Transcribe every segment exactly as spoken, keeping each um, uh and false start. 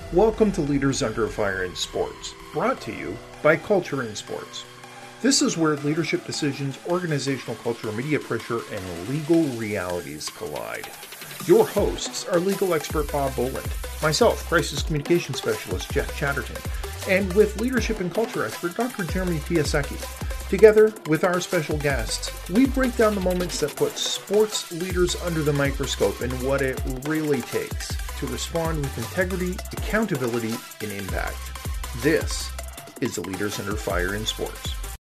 Welcome to Leaders Under Fire in Sports, brought to you by Culture in Sports. This is where leadership decisions, organizational culture, media pressure, and legal realities collide. Your hosts are legal expert Bob Boland, myself, crisis communication specialist Jeff Chatterton, and with leadership and culture expert Doctor Jeremy Piasecki. Together with our special guests, we break down the moments that put sports leaders under the microscope and what it really takes to respond with integrity, accountability, and impact. This is the Leaders Under Fire in Sports.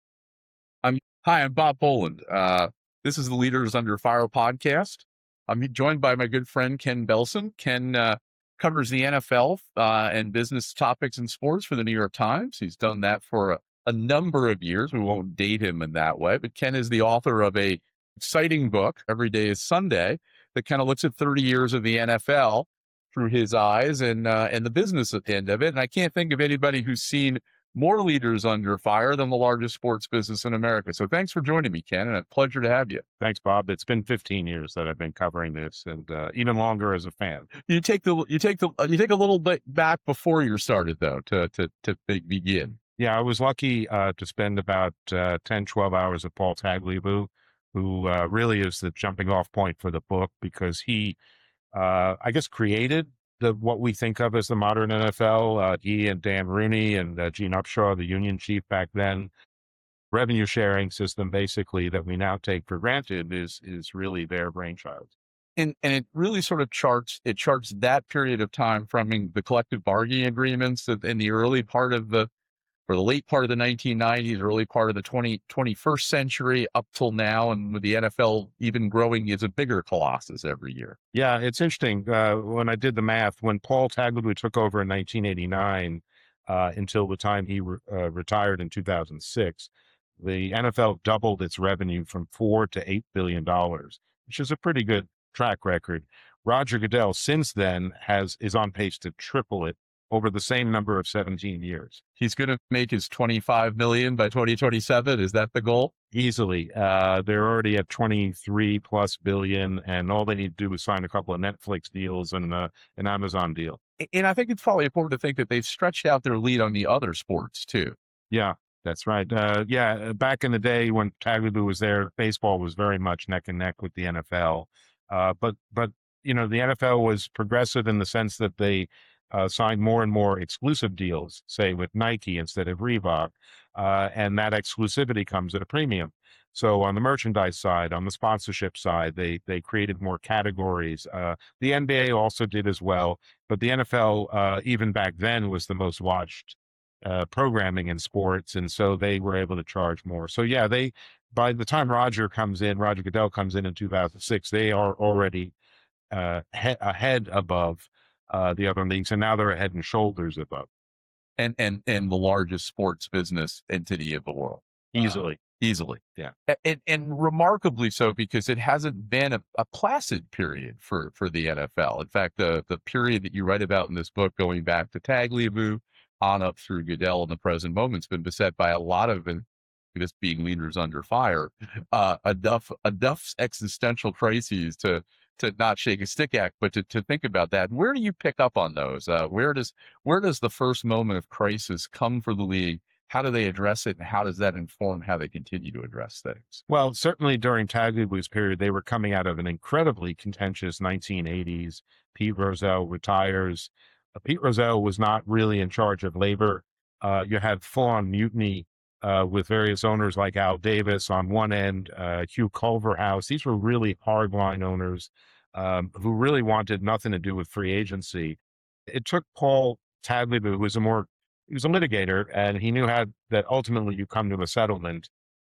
I'm hi, I'm Bob Boland. Uh, this is the Leaders Under Fire podcast. I'm joined by my good friend Ken Belson. Ken uh, covers the N F L uh, and business topics in sports for the New York Times. He's done that for a, a number of years. We won't date him in that way, but Ken is the author of a exciting book, Every Day is Sunday, that kind of looks at thirty years of the N F L through his eyes and uh, and the business end of it. And I can't think of anybody who's seen more leaders under fire than the largest sports business in America. So thanks for joining me, Ken, and a pleasure to have you. Thanks, Bob. It's been fifteen years that I've been covering this, and uh, even longer as a fan. You take the you take the you take a little bit back before you started though to to to begin. Yeah, I was lucky uh, to spend about uh, ten, twelve hours with Paul Tagliabue, who uh, really is the jumping off point for the book because he, uh, I guess, created the what we think of as the modern N F L. Uh, he and Dan Rooney and uh, Gene Upshaw, the union chief back then, revenue sharing system basically that we now take for granted is is really their brainchild. And and it really sort of charts it charts that period of time from the collective bargaining agreements in the early part of the for the late part of the nineteen nineties, early part of the twenty, twenty-first century up till now, and with the N F L even growing as a bigger colossus every year. Yeah, it's interesting. Uh, when I did the math, when Paul Tagliabue took over in nineteen eighty-nine uh, until the time he re- uh, retired in two thousand six, the N F L doubled its revenue from four to eight billion dollars, which is a pretty good track record. Roger Goodell, since then, has is on pace to triple it over the same number of seventeen years. He's going to make his twenty-five million by twenty twenty-seven. Is that the goal? Easily. Uh, they're already at twenty-three plus billion, and all they need to do is sign a couple of Netflix deals and uh, an Amazon deal. And I think it's probably important to think that they've stretched out their lead on the other sports too. Yeah, that's right. Uh, yeah, back in the day when Tagliabue was there, baseball was very much neck and neck with the N F L. Uh, but but you know, the N F L was progressive in the sense that they Uh, signed more and more exclusive deals, say with Nike instead of Reebok, uh, and that exclusivity comes at a premium. So on the merchandise side, on the sponsorship side, they they created more categories. Uh, the N B A also did as well, but the N F L, uh, even back then, was the most watched uh, programming in sports, and so they were able to charge more. So yeah, they by the time Roger comes in, Roger Goodell comes in in two thousand six, they are already uh, he- ahead above Uh, the other leagues, and now they're head and shoulders above. And and and the largest sports business entity of the world. Easily. Uh, easily. Yeah. And, and remarkably so, because it hasn't been a, a placid period for, for the N F L. In fact, the, the period that you write about in this book, going back to Tagliabue on up through Goodell in the present moment, has been beset by a lot of, and this being leaders under fire, uh, enough, enough existential crises to to not shake a stick at, but to, to think about that. Where do you pick up on those? Uh, where does where does the first moment of crisis come for the league? How do they address it, and how does that inform how they continue to address things? Well, certainly during Tagliabue's period, they were coming out of an incredibly contentious nineteen eighties. Pete Rozelle retires. Uh, Pete Rozelle was not really in charge of labor. Uh, you had full-on mutiny uh, with various owners like Al Davis on one end, uh, Hugh Culverhouse. These were really hardline owners um, who really wanted nothing to do with free agency. It took Paul Tagliabue, who was a more, he was a litigator, and he knew how that ultimately you come to a settlement.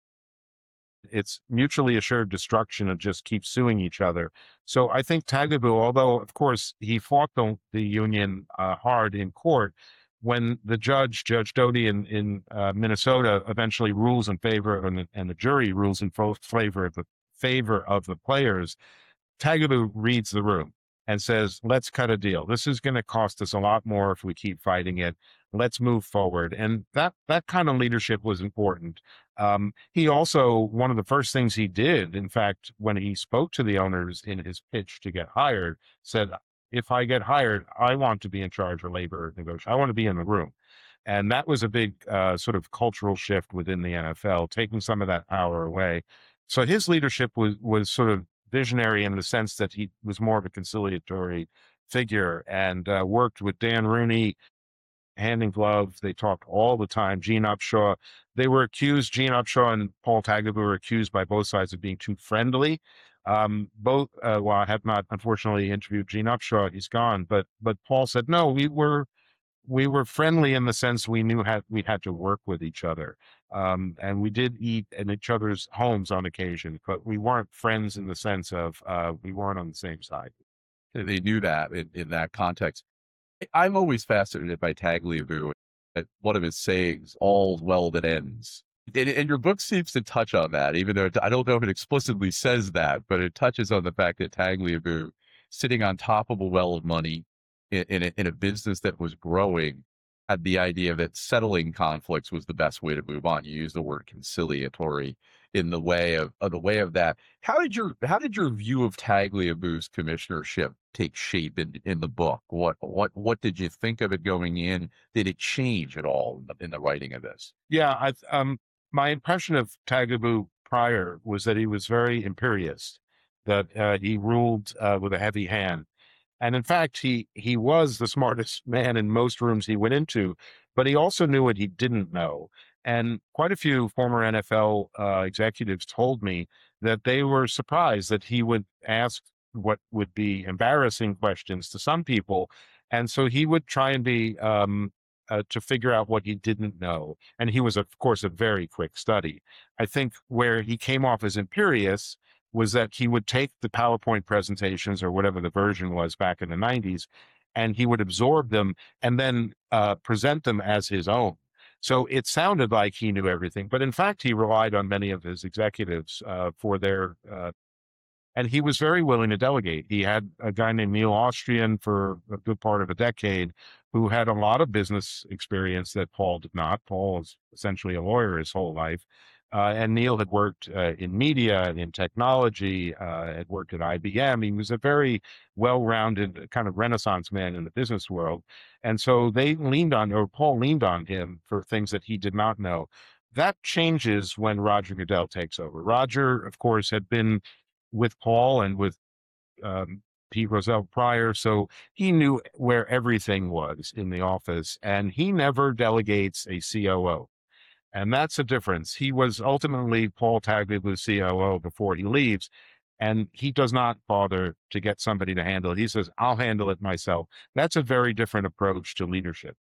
It's mutually assured destruction of just keep suing each other. So I think Tagliabue, although of course he fought the, the union uh, hard in court, when the judge, Judge Doty in, in uh, Minnesota, eventually rules in favor, and the, and the jury rules in favor of the favor of the players, Tagliabue reads the room and says, let's cut a deal. This is going to cost us a lot more if we keep fighting it. Let's move forward. And that that kind of leadership was important. Um, he also, one of the first things he did, in fact, when he spoke to the owners in his pitch to get hired, said, if I get hired, I want to be in charge of labor negotiation. I want to be in the room. And that was a big uh, sort of cultural shift within the N F L, taking some of that power away. So his leadership was was sort of visionary in the sense that he was more of a conciliatory figure and uh, worked with Dan Rooney hand in glove. They talked all the time. Gene Upshaw, they were accused, Gene Upshaw and Paul Tagliabue were accused by both sides of being too friendly. Um, both, uh, well, I have not unfortunately interviewed Gene Upshaw, he's gone, but, but Paul said, no, we were, we were friendly in the sense we knew had, we had to work with each other. Um, and we did eat in each other's homes on occasion, but we weren't friends in the sense of, uh, we weren't on the same side. They knew that in, in that context. I'm always fascinated by Tagliabue. At one of his sayings, "All's well that ends." And, and your book seems to touch on that, even though it, I don't know if it explicitly says that, but it touches on the fact that Tagliabue, sitting on top of a well of money in, in, a, in a business that was growing, had the idea that settling conflicts was the best way to move on. You use the word conciliatory in the way of, of the way of that. How did your how did your view of Tagliabue's commissionership take shape in, in the book? What what what did you think of it going in? Did it change at all in the, in the writing of this? Yeah, I um my impression of Tagliabue prior was that he was very imperious, that uh, he ruled uh, with a heavy hand. And in fact, he he was the smartest man in most rooms he went into, but he also knew what he didn't know. And quite a few former N F L uh, executives told me that they were surprised that he would ask what would be embarrassing questions to some people. And so he would try and be um, uh, to figure out what he didn't know. And he was, of course, a very quick study. I think where he came off as imperious was that he would take the PowerPoint presentations or whatever the version was back in the nineties, and he would absorb them and then uh, present them as his own. So it sounded like he knew everything, but in fact, he relied on many of his executives uh, for their, uh, and he was very willing to delegate. He had a guy named Neil Austrian for a good part of a decade who had a lot of business experience that Paul did not. Paul was essentially a lawyer his whole life. Uh, and Neil had worked uh, in media and in technology, uh, had worked at I B M. He was a very well-rounded kind of Renaissance man in the business world. And so they leaned on, or Paul leaned on him for things that he did not know. That changes when Roger Goodell takes over. Roger, of course, had been with Paul and with um, Pete Rozelle prior, so he knew where everything was in the office, and he never delegates a C O O. And that's a difference. He was ultimately Paul Tagliabue C O O before he leaves, and he does not bother to get somebody to handle it. He says, I'll handle it myself. That's a very different approach to leadership.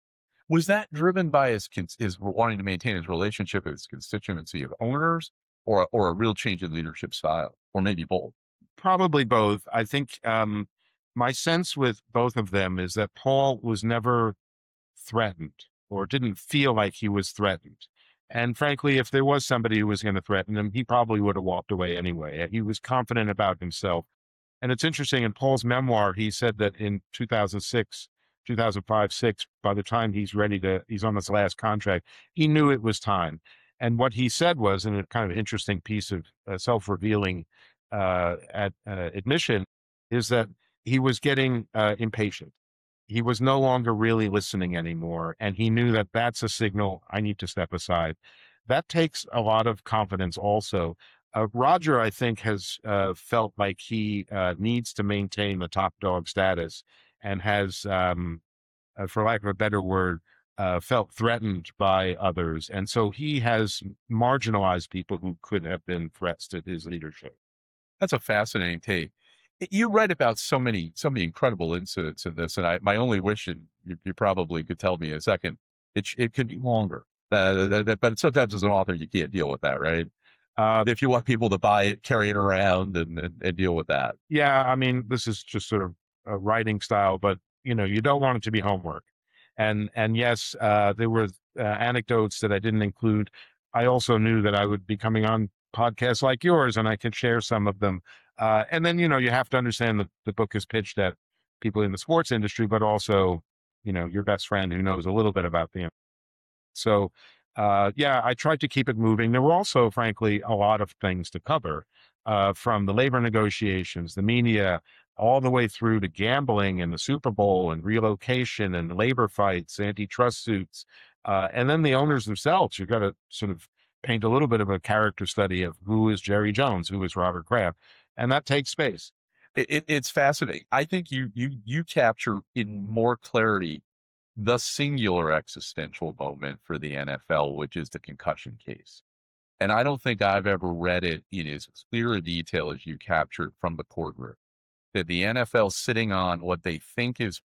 Was that driven by his, his wanting to maintain his relationship with his constituency of owners, or, or a real change in leadership style, or maybe both? Probably both. I think um, my sense with both of them is that Paul was never threatened or didn't feel like he was threatened. And frankly, if there was somebody who was going to threaten him, he probably would have walked away anyway. He was confident about himself. And it's interesting, in Paul's memoir, he said that in two thousand six, two thousand five, six, by the time he's ready to, he's on his last contract, he knew it was time. And what he said was, in a kind of interesting piece of uh, self-revealing uh, at, uh, admission, is that he was getting uh, impatient. He was no longer really listening anymore. And he knew that that's a signal, I need to step aside. That takes a lot of confidence also. Uh, Roger, I think, has uh, felt like he uh, needs to maintain the top dog status and has, um, uh, for lack of a better word, uh, felt threatened by others. And so he has marginalized people who could have been threats to his leadership. That's a fascinating take. You write about so many, so many incredible incidents in this, and I, my only wish, and you, you probably could tell me in a second, it it could be longer. Uh, that, but sometimes as an author, you can't deal with that, right? Uh, if you want people to buy it, carry it around, and, and, and deal with that. Yeah, I mean, this is just sort of a writing style, but you know, you don't want it to be homework. And and yes, uh, there were uh, anecdotes that I didn't include. I also knew that I would be coming on podcasts like yours, and I could share some of them. Uh, and then, you know, you have to understand that the book is pitched at people in the sports industry, but also, you know, your best friend who knows a little bit about the. So, uh, yeah, I tried to keep it moving. There were also, frankly, a lot of things to cover, uh, from the labor negotiations, the media, all the way through to gambling and the Super Bowl and relocation and labor fights, antitrust suits. Uh, and then the owners themselves, you've got to sort of paint a little bit of a character study of who is Jerry Jones, who is Robert Kraft. And that takes space. It, it, it's fascinating. I think you you you capture in more clarity the singular existential moment for the N F L, which is the concussion case. And I don't think I've ever read it in as clear a detail as you captured from the courtroom. That the N F L sitting on what they think is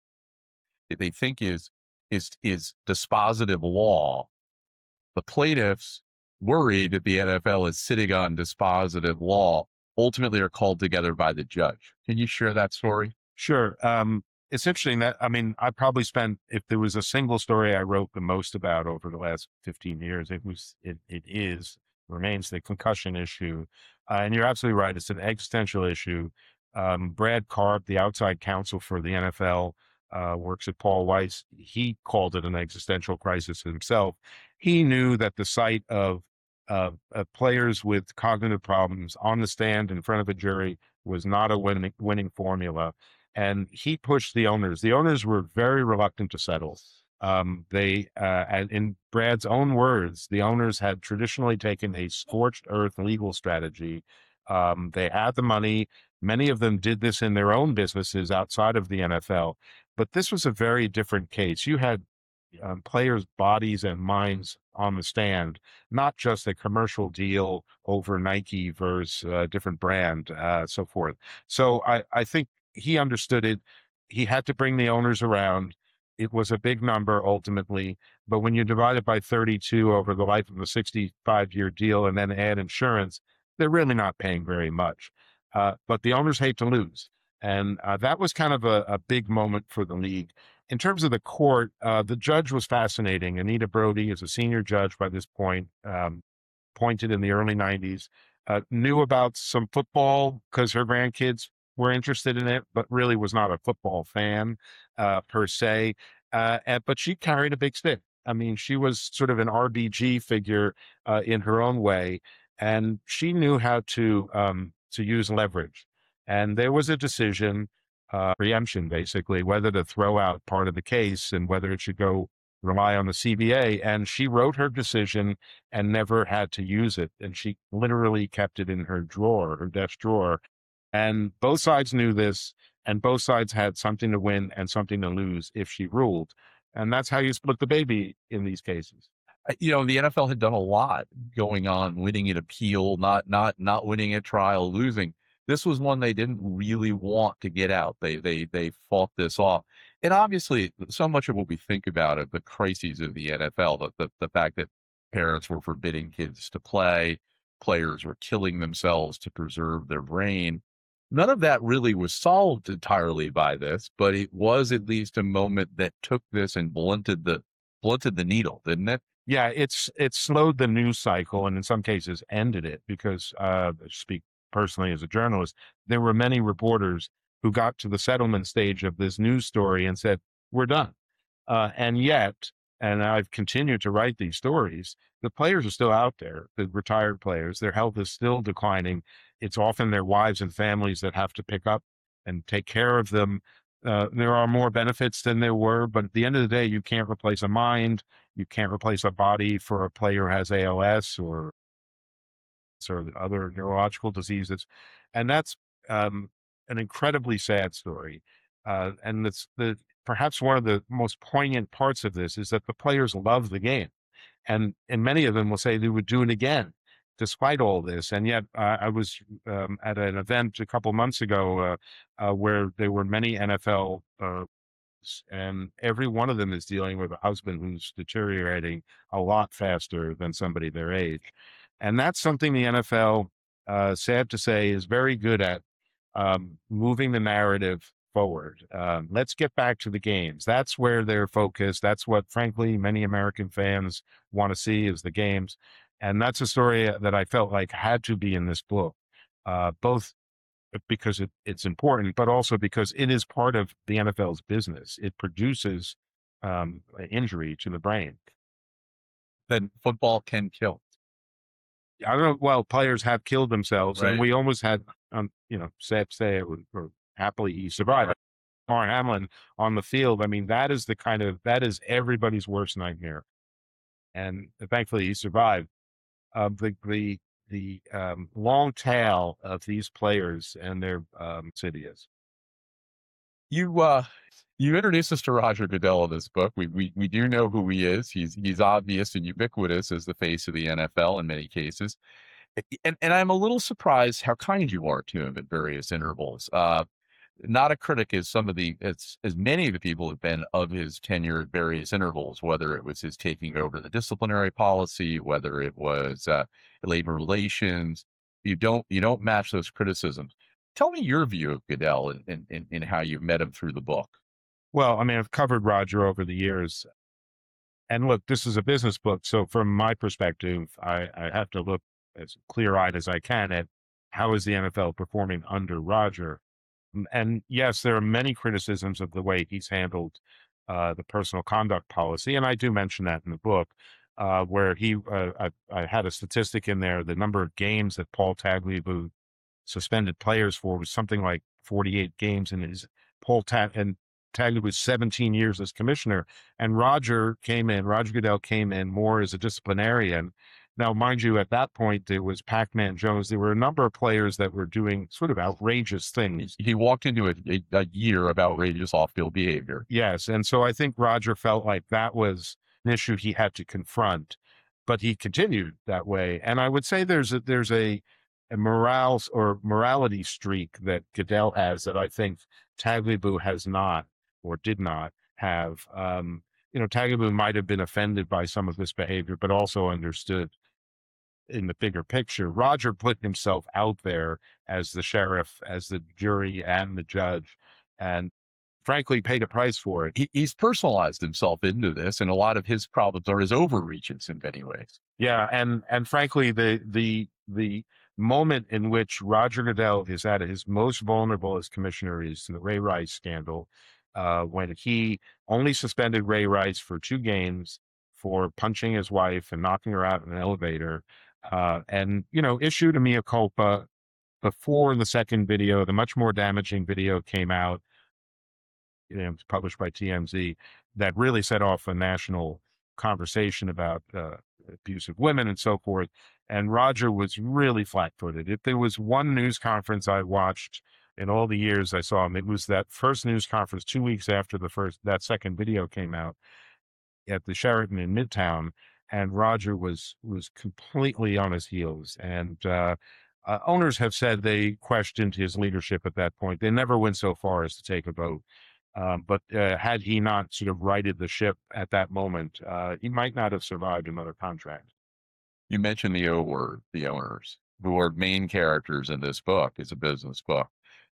they think is is is dispositive law. The plaintiffs, worried that the N F L is sitting on dispositive law, ultimately are called together by the judge. Can you share that story? Sure. Um, it's interesting that, I mean, I probably spent, if there was a single story I wrote the most about over the last fifteen years, it was, it, it is, remains the concussion issue. Uh, and you're absolutely right. It's an existential issue. Um, Brad Karp, the outside counsel for the N F L, uh, works at Paul Weiss. He called it an existential crisis himself. He knew that the sight of uh, uh, players with cognitive problems on the stand in front of a jury was not a winning, winning formula. And he pushed the owners. The owners were very reluctant to settle. Um, they, uh, and in Brad's own words, the owners had traditionally taken a scorched earth legal strategy. Um, they had the money. Many of them did this in their own businesses outside of the N F L. But this was a very different case. You had um, players' bodies and minds on the stand, not just a commercial deal over Nike versus a different brand, uh, so forth. So I, I think he understood it. He had to bring the owners around. It was a big number ultimately, but when you divide it by thirty-two over the life of a sixty-five year deal and then add insurance, they're really not paying very much. Uh, but the owners hate to lose. And uh, that was kind of a, a big moment for the league. In terms of the court, uh, the judge was fascinating. Anita Brody is a senior judge by this point, um, appointed in the early nineties, uh, knew about some football because her grandkids were interested in it, but really was not a football fan uh, per se. Uh, and, but she carried a big stick. I mean, she was sort of an R B G figure uh, in her own way, and she knew how to um, to use leverage. And there was a decision, uh, preemption basically, whether to throw out part of the case and whether it should go rely on the C B A. And she wrote her decision and never had to use it. And she literally kept it in her drawer, her desk drawer. And both sides knew this, and both sides had something to win and something to lose if she ruled. And that's how you split the baby in these cases. You know, the N F L had done a lot going on, winning an appeal, not not not winning a trial, losing. This was one they didn't really want to get out. They they they fought this off. And obviously, so much of what we think about it, the crises of the N F L, the, the, the fact that parents were forbidding kids to play, players were killing themselves to preserve their brain. None of that really was solved entirely by this, but it was at least a moment that took this and blunted the blunted the needle, didn't it? Yeah, it's it slowed the news cycle and in some cases ended it because, uh, I speak personally as a journalist, there were many reporters who got to the settlement stage of this news story and said, we're done. Uh, and yet, and I've continued to write these stories, the players are still out there, the retired players, their health is still declining. It's often their wives and families that have to pick up and take care of them. Uh, there are more benefits than there were, but at the end of the day, you can't replace a mind. You can't replace a body for a player who has A L S or, or other neurological diseases. And that's um, an incredibly sad story. Uh, and it's the perhaps one of the most poignant parts of this is that the players love the game. And, and many of them will say they would do it again, despite all this. And yet uh, I was um, at an event a couple months ago uh, uh, where there were many N F L uh, and every one of them is dealing with a husband who's deteriorating a lot faster than somebody their age. And that's something the N F L, uh, sad to say, is very good at, um, moving the narrative forward. Um, let's get back to the games. That's where they're focused. That's what, frankly, many American fans want to see is the games. And that's a story that I felt like had to be in this book, uh, both because it, it's important, but also because it is part of the N F L's business. It produces um, injury to the brain. Then football can kill. I don't know. Well, players have killed themselves, Right. and we almost had, um, you know, sad to say, or happily he survived. Damar Hamlin on the field, I mean, that is the kind of, that is everybody's worst nightmare. And thankfully he survived. Um, the, the, the um, long tail of these players and their um, cities. You, uh, you introduced us to Roger Goodell in this book. We, we, we do know who he is. He's, he's obvious and ubiquitous as the face of the N F L in many cases. And, and I'm a little surprised how kind you are to him at various intervals. Uh, not a critic as some of the, as, as many of the people have been of his tenure at various intervals, whether it was his taking over the disciplinary policy, whether it was uh, labor relations. You don't, you don't match those criticisms. Tell me your view of Goodell and, and, and, and how you've met him through the book. Well, I mean, I've covered Roger over the years. And look, this is a business book. So from my perspective, I, I have to look as clear-eyed as I can at how is the N F L performing under Roger. And yes, there are many criticisms of the way he's handled uh, the personal conduct policy. And I do mention that in the book, uh, where he, uh, I, I had a statistic in there, the number of games that Paul Tagliabue suspended players for was something like forty-eight games in his Paul Tag and Tagliabue was seventeen years as commissioner. And Roger came in, Roger Goodell came in more as a disciplinarian. Now, mind you, at that point, there was Pac-Man Jones. There were a number of players that were doing sort of outrageous things. He walked into a, a, a year of outrageous off-field behavior. Yes. And so I think Roger felt like that was an issue he had to confront, but he continued that way. And I would say there's a, there's a, a morale or morality streak that Goodell has that I think Tagliabue has not or did not have. Um, you know, Tagliabue might have been offended by some of this behavior, but also understood in the bigger picture. Roger put himself out there as the sheriff, as the jury and the judge, and frankly paid a price for it. He, he's personalized himself into this, and a lot of his problems are his overreaches in many ways. Yeah, and and frankly, the the the moment in which Roger Goodell is at his most vulnerable as commissioner is the Ray Rice scandal, uh, when he only suspended Ray Rice for two games for punching his wife and knocking her out in an elevator. Uh, and, you know, issued a mea culpa before the second video. The much more damaging video came out, you know, published by T M Z, that really set off a national conversation about uh, abuse of women and so forth. And Roger was really flat-footed. If there was one news conference I watched in all the years I saw him, it was that first news conference two weeks after the first, that second video came out at the Sheraton in Midtown. And Roger was was completely on his heels. And uh, uh, owners have said they questioned his leadership at that point. They never went so far as to take a vote. Um, but uh, had he not sort of righted the ship at that moment, uh, he might not have survived another contract. You mentioned the O word, the owners, who are main characters in this book. It's a business book.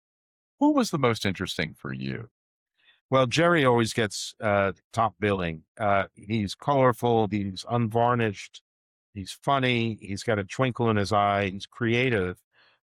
Who was the most interesting for you? Well, Jerry always gets uh, top billing. Uh, he's colorful. He's unvarnished. He's funny. He's got a twinkle in his eye. He's creative.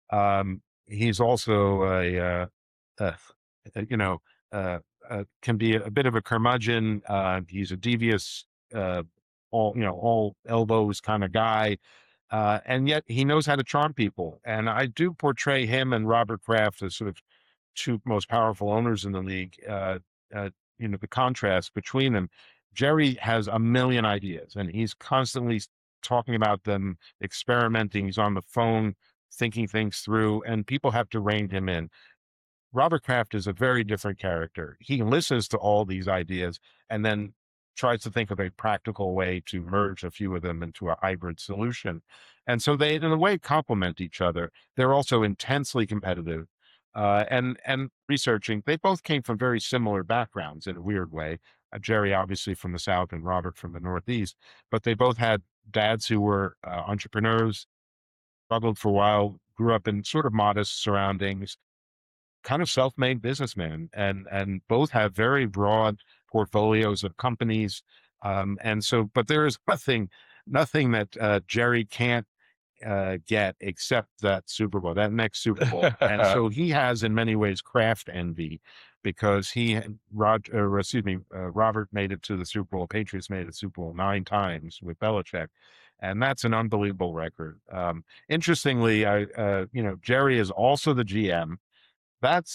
Um, he's also a, uh, uh, you know, uh, uh, can be a bit of a curmudgeon. Uh, he's a devious, uh, all you know, all elbows kind of guy. Uh, and yet he knows how to charm people. And I do portray him and Robert Kraft as sort of two most powerful owners in the league. Uh, uh, you know, the contrast between them. Jerry has a million ideas and he's constantly talking about them, experimenting. He's on the phone, thinking things through, and people have to rein him in. Robert Kraft is a very different character. He listens to all these ideas and then tries to think of a practical way to merge a few of them into a hybrid solution. And so they, in a way, complement each other. They're also intensely competitive. Uh, and and researching, they both came from very similar backgrounds in a weird way. Uh, Jerry, obviously from the South, and Robert from the Northeast, but they both had dads who were uh, entrepreneurs, struggled for a while, grew up in sort of modest surroundings, kind of self-made businessmen, and and both have very broad portfolios of companies. Um, and so, but there is nothing, nothing that uh, Jerry can't uh, get except that Super Bowl, that next Super Bowl. And so he has in many ways Kraft envy because he, Roger, or excuse me, uh, Robert made it to the Super Bowl. Patriots made it to the Super Bowl nine times with Belichick. And that's an unbelievable record. Um, interestingly, I, uh, you know, Jerry is also the G M. That's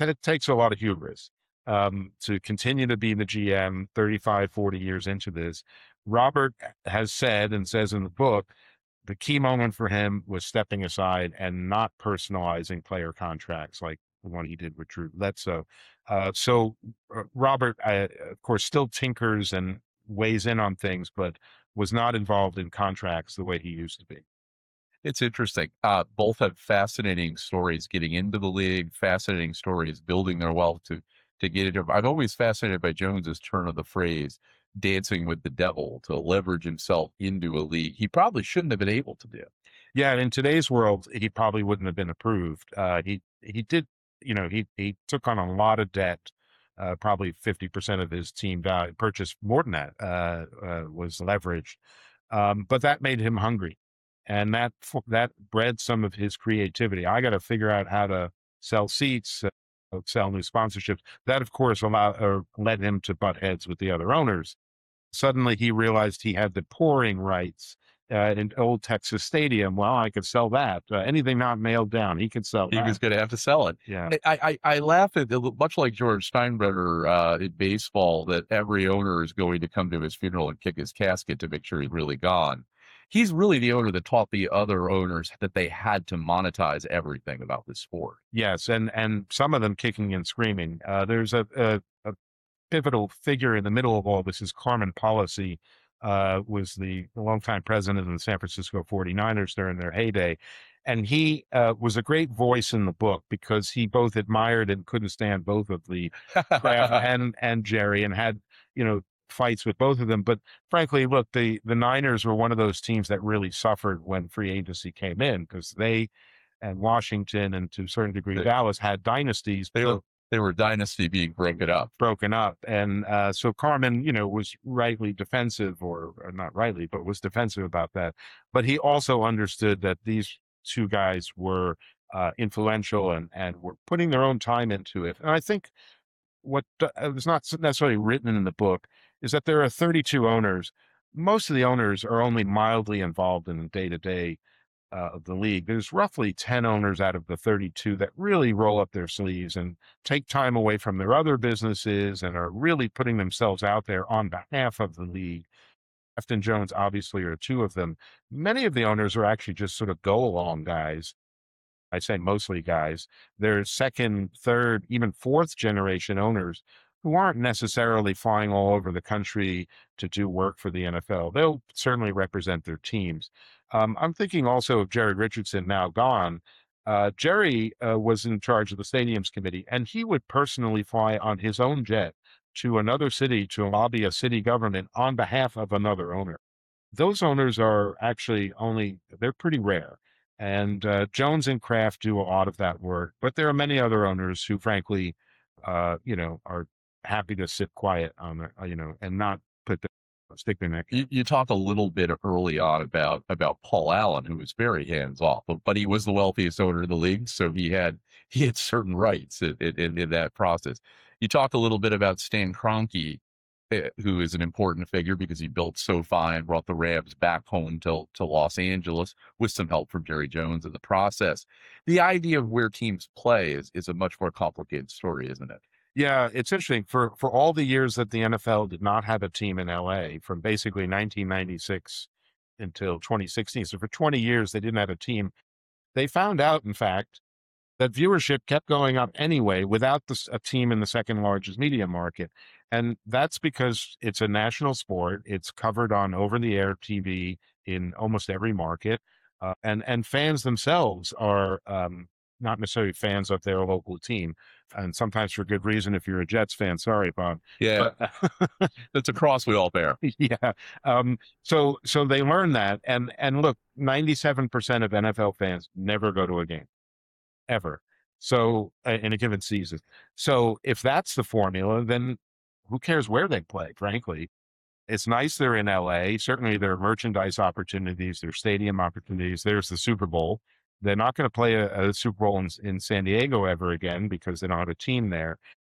it takes a lot of hubris um, to continue to be the G M thirty-five, forty years into this. Robert has said and says in the book, the key moment for him was stepping aside and not personalizing player contracts like the one he did with Drew Bledsoe. Uh, so uh, Robert, uh, of course, still tinkers and weighs in on things, but was not involved in contracts the way he used to be. It's interesting. Uh, both have fascinating stories getting into the league, fascinating stories building their wealth to to get into. I'm always fascinated by Jones's turn of the phrase, dancing with the devil, to leverage himself into a league he probably shouldn't have been able to do. Yeah, in today's world, he probably wouldn't have been approved. Uh, he he did, you know, he he took on a lot of debt. Uh, probably fifty percent of his team value, purchased more than that, uh, uh, was leveraged. Um, but that made him hungry. And that that bred some of his creativity. I got to figure out how to sell seats, uh, sell new sponsorships. That, of course, allowed or led him to butt heads with the other owners. Suddenly, he realized he had the pouring rights uh, in Old Texas Stadium. Well, I could sell that. Uh, anything not mailed down, he could sell. He that. was going to have to sell it. Yeah, I I, I laugh at much like George Steinbrenner uh, in baseball, that every owner is going to come to his funeral and kick his casket to make sure he's really gone. He's really the owner that taught the other owners that they had to monetize everything about this sport. Yes, and and some of them kicking and screaming. Uh, there's a, a, a pivotal figure in the middle of all this is Carmen Policy, uh, was the longtime president of the San Francisco forty-niners during their heyday. And he uh, was a great voice in the book because he both admired and couldn't stand both of the Kraft and, and Jerry, and had, you know, fights with both of them. But frankly, look, the the Niners were one of those teams that really suffered when free agency came in, because they and Washington and to a certain degree They- Dallas had dynasties. They but were they were dynasty being broken up. broken up. And uh, so Carmen, you know, was rightly defensive, or, or not rightly, but was defensive about that. But he also understood that these two guys were uh, influential and, and were putting their own time into it. And I think what uh, was not necessarily written in the book is that there are thirty-two owners. Most of the owners are only mildly involved in the day-to-day uh, of the league. There's roughly ten owners out of the thirty-two that really roll up their sleeves and take time away from their other businesses and are really putting themselves out there on behalf of the league. Kraft and Jones obviously are two of them. Many of the owners are actually just sort of go-along guys. I say mostly guys. They're second, third, even fourth generation owners who aren't necessarily flying all over the country to do work for the N F L. They'll certainly represent their teams. Um, I'm thinking also of Jerry Richardson, now gone. Uh, Jerry uh, was in charge of the stadiums committee, and he would personally fly on his own jet to another city to lobby a city government on behalf of another owner. Those owners are actually only, they're pretty rare. And uh, Jones and Kraft do a lot of that work, but there are many other owners who, frankly, uh, you know, are happy to sit quiet on the, you know, and not put the stick their neck. You, you talk a little bit early on about about Paul Allen, who was very hands off, but, but he was the wealthiest owner in the league, so he had he had certain rights in, in, in that process. You talk a little bit about Stan Kroenke, who is an important figure because he built SoFi and brought the Rams back home to, to Los Angeles with some help from Jerry Jones in the process. The idea of where teams play is, is a much more complicated story, isn't it? Yeah, it's interesting. For for all the years that the N F L did not have a team in L A, from basically nineteen ninety-six until twenty sixteen, so for twenty years they didn't have a team, they found out, in fact, that viewership kept going up anyway without the, a team in the second largest media market. And that's because it's a national sport. It's covered on over-the-air T V in almost every market. Uh, and, and fans themselves are um, not necessarily fans of their local team. And sometimes for good reason, if you're a Jets fan, sorry, Bob. Yeah, But, that's a cross we all bear. yeah. Um, so so they learn that. And, and look, ninety-seven percent of N F L fans never go to a game, ever. So uh, in a given season. So if that's the formula, then who cares where they play, frankly? It's nice they're in L A. Certainly there are merchandise opportunities, there are stadium opportunities. There's the Super Bowl. They're not going to play a, a Super Bowl in, in San Diego ever again because they don't have a team there.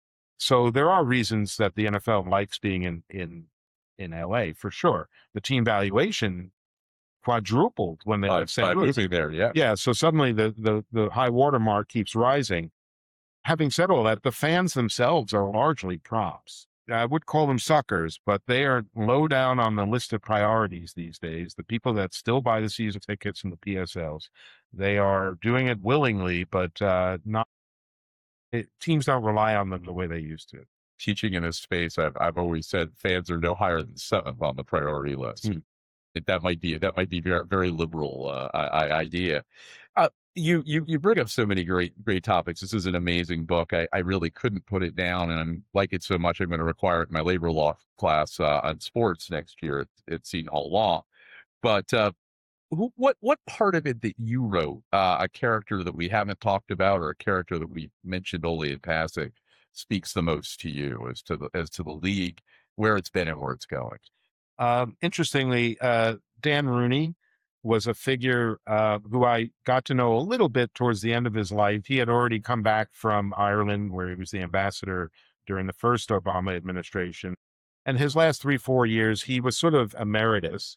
So there are reasons that the N F L likes being in, in, in L A, for sure. The team valuation quadrupled when they Uh, left Saint by Louis. moving there, yeah. Yeah, so suddenly the, the, the high water mark keeps rising. having said all that, the fans themselves are largely props. I would call them suckers, but they are low down on the list of priorities these days. The people that still buy the season tickets and the P S Ls, they are doing it willingly, but uh, not. It, teams don't rely on them the way they used to. Teaching in this space, I've I've always said fans are no higher than seventh on the priority list. Mm. That might be that might be very very liberal uh, I, I idea. Uh, you you you bring up so many great great topics. This is an amazing book. I, I really couldn't put it down, and I like it so much. I'm going to require it in my labor law class uh, on sports next year at, at Seton Hall Law. But uh, who, what what part of it that you wrote, uh, a character that we haven't talked about, or a character that we mentioned only in passing, speaks the most to you as to the as to the league, where it's been and where it's going? Um, interestingly, uh, Dan Rooney was a figure uh, who I got to know a little bit towards the end of his life. He had already come back from Ireland, where he was the ambassador during the first Obama administration. And his last three, four years, he was sort of emeritus.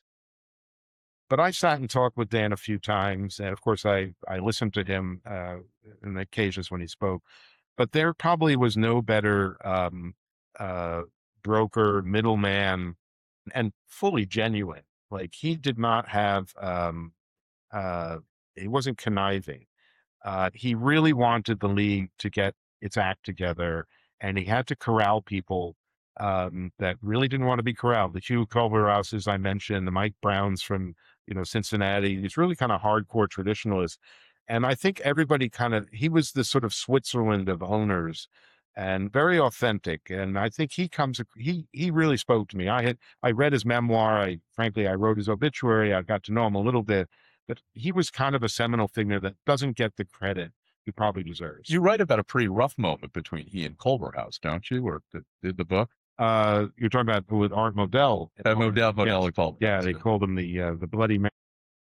But I sat and talked with Dan a few times. And of course, I, I listened to him uh, in the occasions when he spoke. But there probably was no better um, uh, broker, middleman, and fully genuine. Like, he did not have, um, uh, he wasn't conniving. Uh, he really wanted the league to get its act together, and he had to corral people um, that really didn't want to be corralled. The Hugh Culverhouse, as I mentioned, the Mike Browns from, you know, Cincinnati, these really kind of hardcore traditionalists. And I think everybody kind of, he was the sort of Switzerland of owners, and very authentic. And I think he comes, he, he really spoke to me. I had, I read his memoir. I, frankly, I wrote his obituary. I got to know him a little bit, but he was kind of a seminal figure that doesn't get the credit he probably deserves. You write about a pretty rough moment between he and Culverhouse, don't you? Or did, did the book? Uh, you're talking about with Art Modell. Uh, Modell, Modell and Culverhouse. Yeah, they called him the, uh, the bloody man.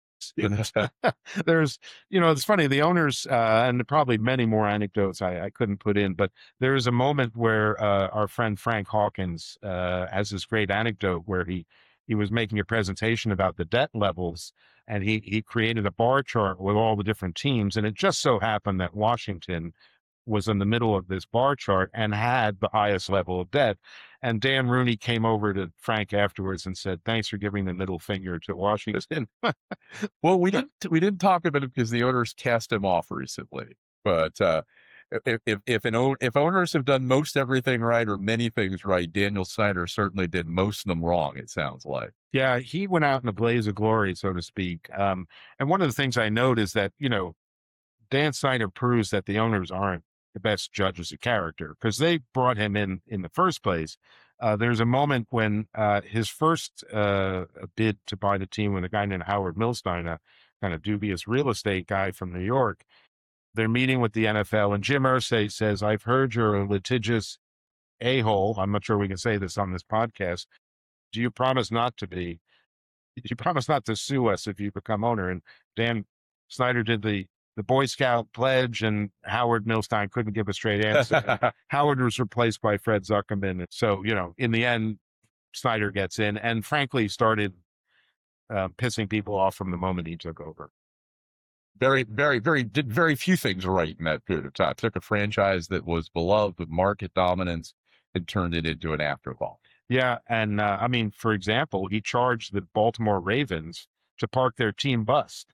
There's, you know, it's funny, the owners, uh, and probably many more anecdotes I, I couldn't put in, but there's a moment where uh, our friend Frank Hawkins uh, has this great anecdote where he, he was making a presentation about the debt levels, and he, he created a bar chart with all the different teams. And it just so happened that Washington was in the middle of this bar chart and had the highest level of debt. And Dan Rooney came over to Frank afterwards and said, "Thanks for giving the middle finger to Washington." Well, we didn't we didn't talk about it because the owners cast him off recently. But uh, if if if an own, if owners have done most everything right or many things right, Daniel Snyder certainly did most of them wrong. It sounds like. Yeah, he went out in a blaze of glory, so to speak. Um, and one of the things I note is that, you know, Dan Snyder proves that the owners aren't the best judges of character, because they brought him in in the first place. Uh, there's a moment when uh, his first uh, bid to buy the team with a guy named Howard Milstein, a kind of dubious real estate guy from New York, they're meeting with the N F L, and Jim Irsay says, "I've heard you're a litigious a-hole. I'm not sure we can say this on this podcast. Do you promise not to be? Do you promise not to sue us if you become owner?" And Dan Snyder did the the Boy Scout pledge, and Howard Milstein couldn't give a straight answer. Howard was replaced by Fred Zuckerman. So, you know, in the end, Snyder gets in, and frankly started uh, pissing people off from the moment he took over. Very, very, very, did very few things right in that period of time. Took a franchise that was beloved with market dominance and turned it into an afterthought. Yeah. And uh, I mean, for example, he charged the Baltimore Ravens to park their team bus.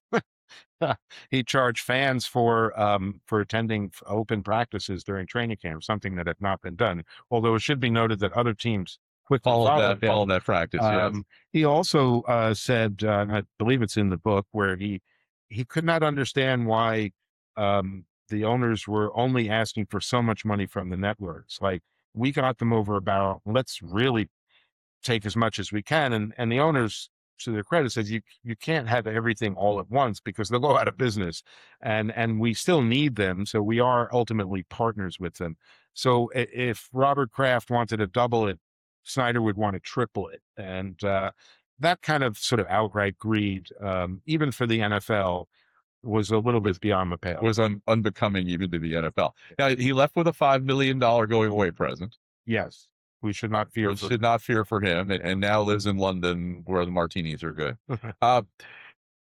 He charged fans for um, for attending open practices during training camp, something that had not been done. Although it should be noted that other teams quickly followed followed that, followed that practice. Um, yes. He also uh, said, uh, and I believe it's in the book, where he he could not understand why um, the owners were only asking for so much money from the networks. Like, we got them over a barrel. Let's really take as much as we can. And and the owners, to their credit, says you you can't have everything all at once because they'll go out of business, and and we still need them. So we are ultimately partners with them. So if Robert Kraft wanted to double it, Snyder would want to triple it, and uh, that kind of sort of outright greed, um, even for the N F L, was a little bit beyond the pale. Was un- unbecoming even to the N F L. Now, he left with a five million dollar going away present. Yes. We should not fear. We should not fear for him, and, and now lives in London where the martinis are good. uh,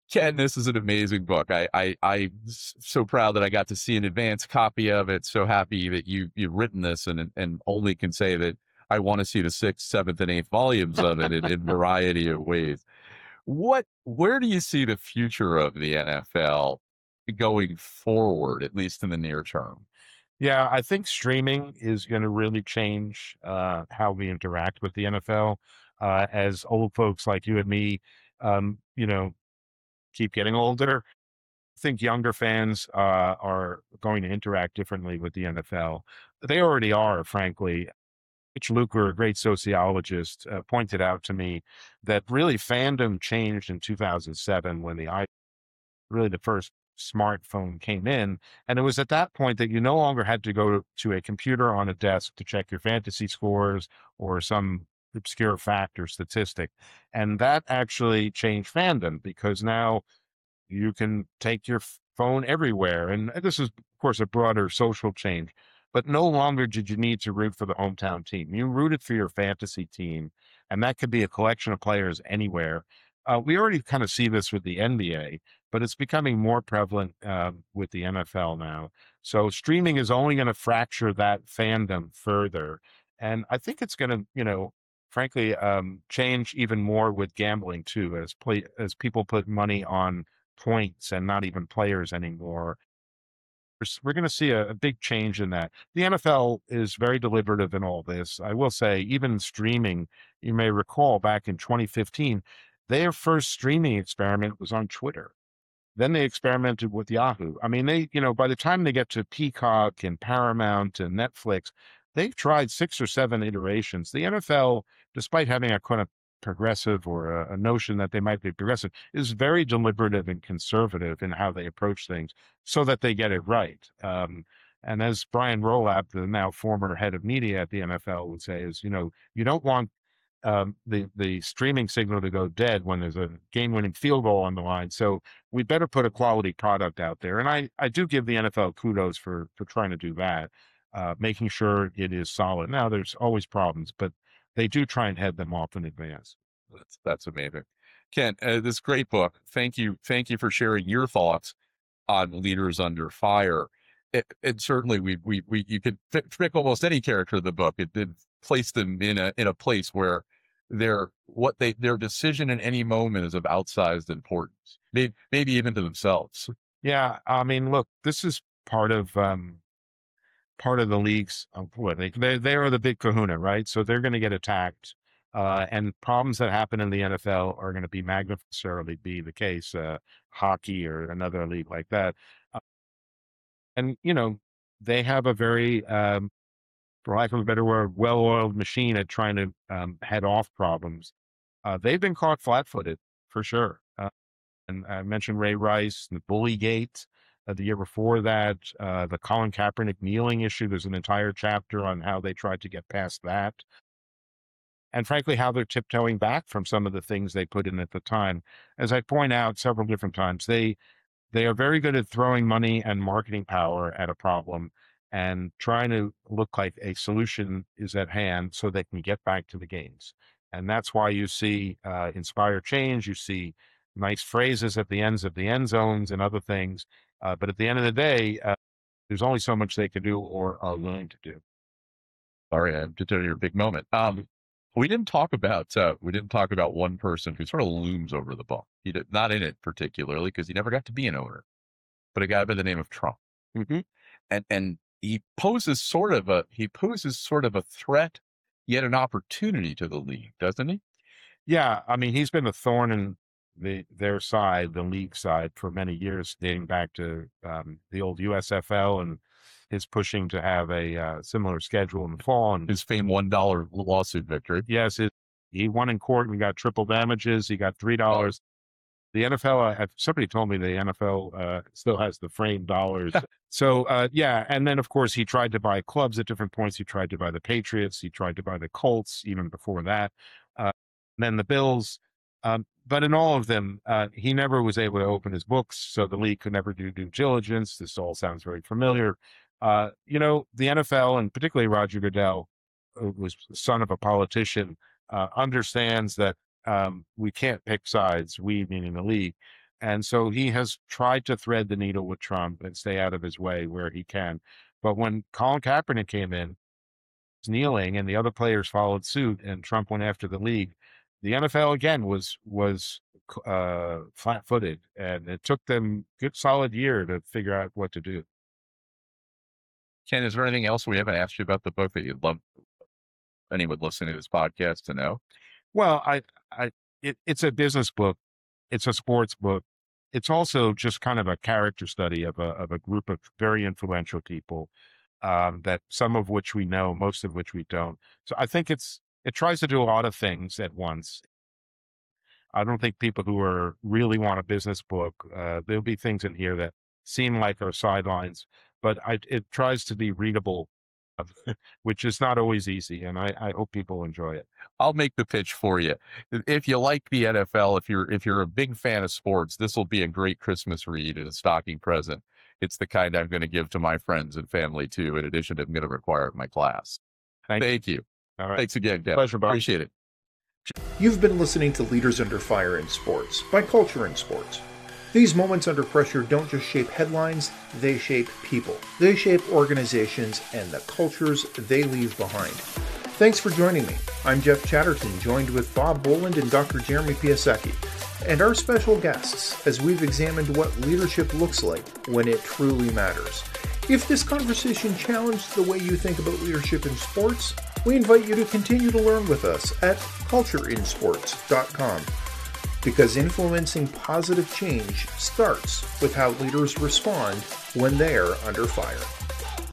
Ken, this is an amazing book. I, I, I'm so proud that I got to see an advanced copy of it. So happy that you, you've written this, and, and only can say that I want to see the sixth, seventh, and eighth volumes of it in, in variety of ways. What, where do you see the future of the N F L going forward, at least in the near term? Yeah, I think streaming is going to really change uh, how we interact with the N F L. Uh, as old folks like you and me, um, you know, keep getting older, I think younger fans uh, are going to interact differently with the N F L. They already are, frankly. Rich Luker, a great sociologist, uh, pointed out to me that really fandom changed in two thousand seven when the really the first smartphone came in. And it was at that point that you no longer had to go to, to a computer on a desk to check your fantasy scores or some obscure fact or statistic. And that actually changed fandom, because now you can take your phone everywhere. And this is, of course, a broader social change. But no longer did you need to root for the hometown team. You rooted for your fantasy team, and that could be a collection of players anywhere. Uh, we already kind of see this with the N B A, but it's becoming more prevalent uh, with the N F L now. So streaming is only going to fracture that fandom further. And I think it's going to, you know, frankly, um, change even more with gambling too, as play as people put money on points and not even players anymore. We're, going to see a, a big change in that. The N F L is very deliberative in all this. I will say, even streaming, you may recall back in twenty fifteen, their first streaming experiment was on Twitter. Then they experimented with Yahoo. I mean, they, you know, by the time they get to Peacock and Paramount and Netflix, they've tried six or seven iterations. The N F L, despite having a kind of progressive or a, a notion that they might be progressive, is very deliberative and conservative in how they approach things so that they get it right. Um, and as Brian Rolap, the now former head of media at the N F L, would say, is, you know, you don't want um, the the streaming signal to go dead when there's a game-winning field goal on the line. So we better put a quality product out there. And I I do give the N F L kudos for for trying to do that, uh, making sure it is solid. Now there's always problems, but they do try and head them off in advance. That's that's amazing, Ken. Uh, this great book. Thank you, thank you for sharing your thoughts on Leaders Under Fire. It, it certainly we we we you could pick almost any character of the book. It did place them in a in a place where their what they their decision in any moment is of outsized importance, maybe maybe even to themselves. Yeah, I mean, look, this is part of um, part of the league's uh, what they they they are the big Kahuna, right? So they're going to get attacked, uh, and problems that happen in the N F L are going to be magnified. Necessarily be the case, uh, hockey or another league like that. Uh, and you know, they have a very, um, for lack of a better word, well-oiled machine at trying to um, head off problems. Uh, they've been caught flat-footed for sure. Uh, and I mentioned Ray Rice, the bully gate. Uh, the year before that, uh, the Colin Kaepernick kneeling issue. There's an entire chapter on how they tried to get past that, and frankly, how they're tiptoeing back from some of the things they put in at the time. As I point out several different times, they they are very good at throwing money and marketing power at a problem and trying to look like a solution is at hand so they can get back to the gains. And that's why you see uh, inspire change. You see nice phrases at the ends of the end zones and other things. Uh, but at the end of the day, uh, there's only so much they can do or are willing to do. Sorry, I'm just at your big moment. Um, we didn't talk about uh, we didn't talk about one person who sort of looms over the book. He did not in it particularly because he never got to be an owner, but a guy by the name of Trump, Mm-hmm. and and he poses sort of a he poses sort of a threat, yet an opportunity to the league, doesn't he? Yeah, I mean, he's been a thorn in the their side, the league side, for many years, dating back to um, the old U S F L and his pushing to have a uh, similar schedule in the fall. And His famed one dollar lawsuit victory. yes, it, he won in court and got triple damages. He got three dollars. The N F L, uh, somebody told me the N F L uh, still has the framed dollars. So, uh, yeah. And then, of course, he tried to buy clubs at different points. He tried to buy the Patriots. He tried to buy the Colts even before that. Uh, then the Bills. Um, but in all of them, uh, he never was able to open his books. So the league could never do due diligence. This all sounds very familiar. Uh, you know, the N F L, and particularly Roger Goodell, who was the son of a politician, uh, understands that um, we can't pick sides, we meaning the league. And so he has tried to thread the needle with Trump and stay out of his way where he can. But when Colin Kaepernick came in, kneeling, and the other players followed suit, and Trump went after the league, the N F L again was was uh, flat-footed, and it took them a good solid year to figure out what to do. Ken, is there anything else we haven't asked you about the book that you'd love anyone listening to this podcast to know? Well, I, I, it, it's a business book. It's a sports book. It's also just kind of a character study of a of a group of very influential people, um, that some of which we know, most of which we don't. So I think it's it tries to do a lot of things at once. I don't think people who are really want a business book, uh, there'll be things in here that seem like are sidelines, but I, it tries to be readable, which is not always easy. And I, I hope people enjoy it. I'll make the pitch for you. If you like the N F L, if you're if you're a big fan of sports, this will be a great Christmas read and a stocking present. It's the kind I'm going to give to my friends and family too, in addition to I'm going to require in my class. Thank, Thank you. you. All right. Thanks again, Ken. Pleasure, Bob. Appreciate it. You've been listening to Leaders Under Fire in Sports by Culture in Sports. These moments under pressure don't just shape headlines, they shape people. They shape organizations and the cultures they leave behind. Thanks for joining me. I'm Jeff Chatterton, joined with Bob Boland and Doctor Jeremy Piasecki, and our special guests as we've examined what leadership looks like when it truly matters. If this conversation challenged the way you think about leadership in sports, we invite you to continue to learn with us at culture in sports dot com. Because influencing positive change starts with how leaders respond when they're under fire.